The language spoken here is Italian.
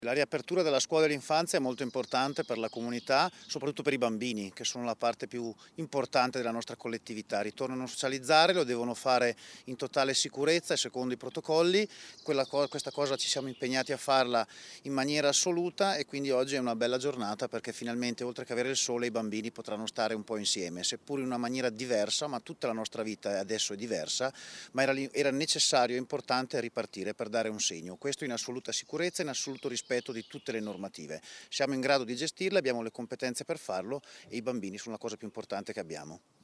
La riapertura della scuola dell'infanzia è molto importante per la comunità, soprattutto per i bambini, che sono la parte più importante della nostra collettività. Ritornano a socializzare, lo devono fare in totale sicurezza e secondo i protocolli. Questa cosa ci siamo impegnati a farla in maniera assoluta e quindi oggi è una bella giornata perché finalmente, oltre che avere il sole, i bambini potranno stare un po' insieme, seppur in una maniera diversa, ma tutta la nostra vita adesso è diversa, ma era necessario e importante ripartire per dare un segno. Questo in assoluta sicurezza, in assoluto rispetto di tutte le normative. Siamo in grado di gestirle, abbiamo le competenze per farlo e i bambini sono la cosa più importante che abbiamo.